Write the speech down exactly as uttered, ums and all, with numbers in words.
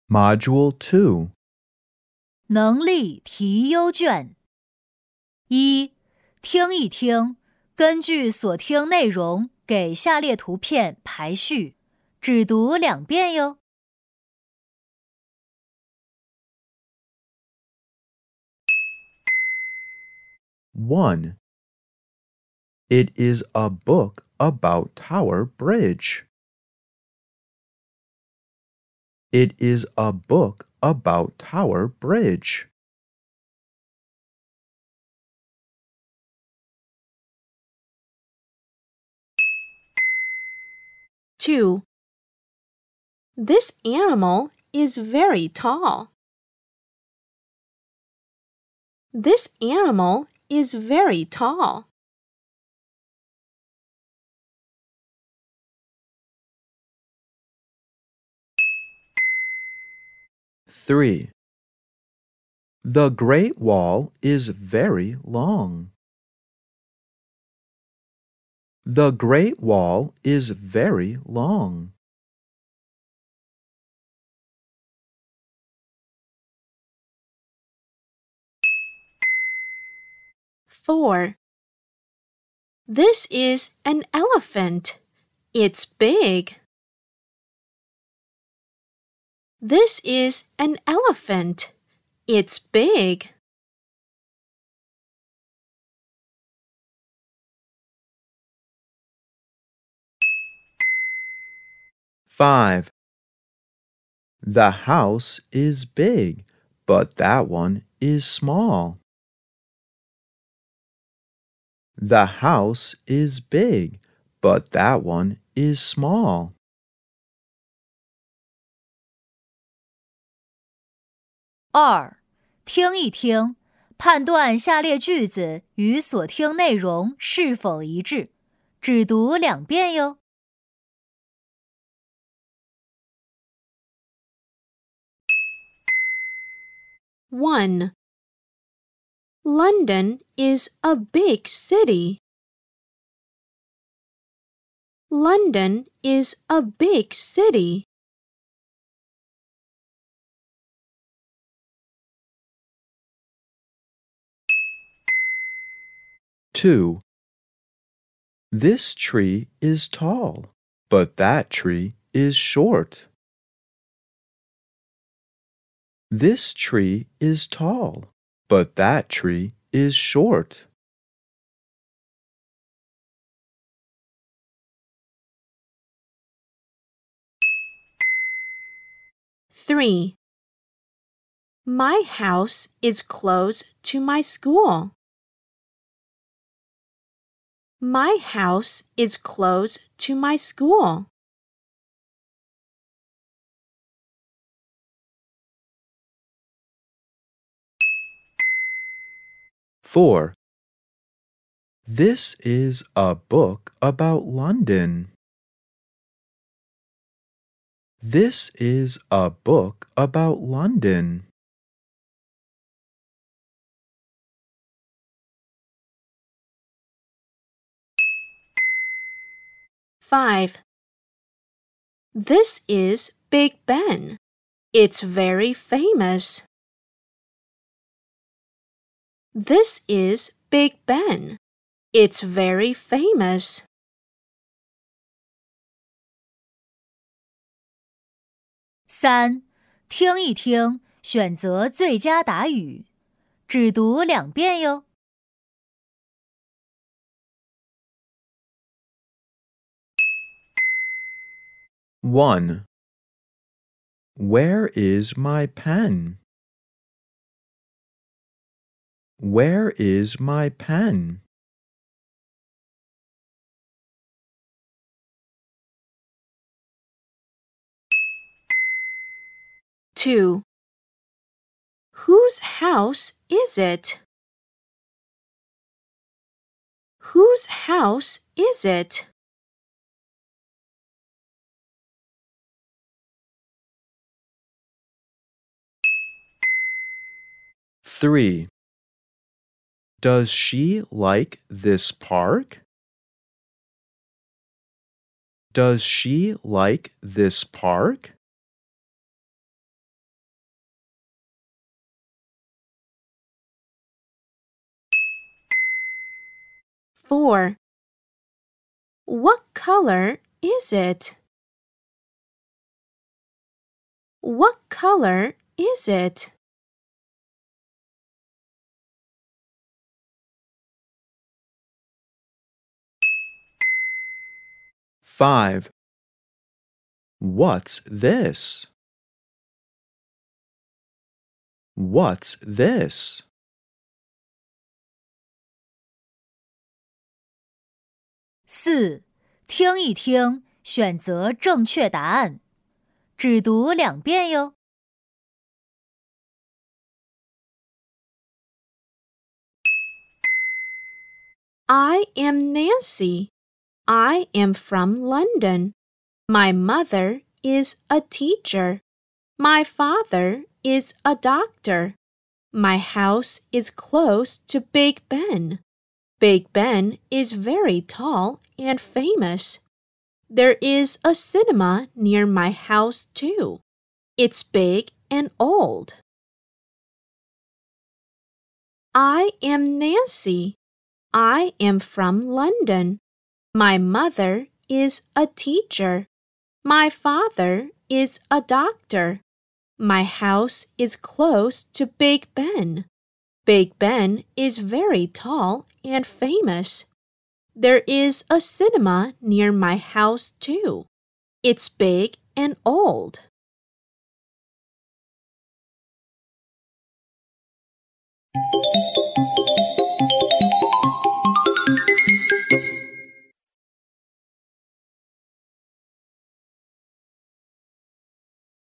Module two. 能力题优卷。一、听一听，根据所听内容给下列图片排序，只读两遍哟。 one. It is a book about Tower Bridge. It is a book about Tower Bridge. two. This animal is very tall. This animal is very tall. three. The Great Wall is very long. The Great Wall is very long. four. This is an elephant. It's big. This is an elephant. It's big. five. The house is big, but that one is small. The house is big, but that one is small. 二、听一听，判断下列句子与所听内容是否一致，只读两遍哟。 one. London is a big city. London is a big city. two. This tree is tall, but that tree is short. This tree is tall, but that tree is short. three. My house is close to my school. My house is close to my school. four. This is a book about London. This is a book about London. five. This is Big Ben. It's very famous. This is Big Ben. It's very famous. 三、听一听，选择最佳答语，只读两遍哟。 one. Where is my pen? Where is my pen? two. Whose house is it? Whose house is it? three. Does she like this park? Does she like this park? four. What color is it? What color is it? Five. What's this? What's this? 四，听一听，选择正确答案。只读两遍哟。 I am Nancy. I am from London. My mother is a teacher. My father is a doctor. My house is close to Big Ben. Big Ben is very tall and famous. There is a cinema near my house too. It's big and old. I am Nancy. I am from London. My mother is a teacher. My father is a doctor. My house is close to Big Ben. Big Ben is very tall and famous. There is a cinema near my house too. It's big and old.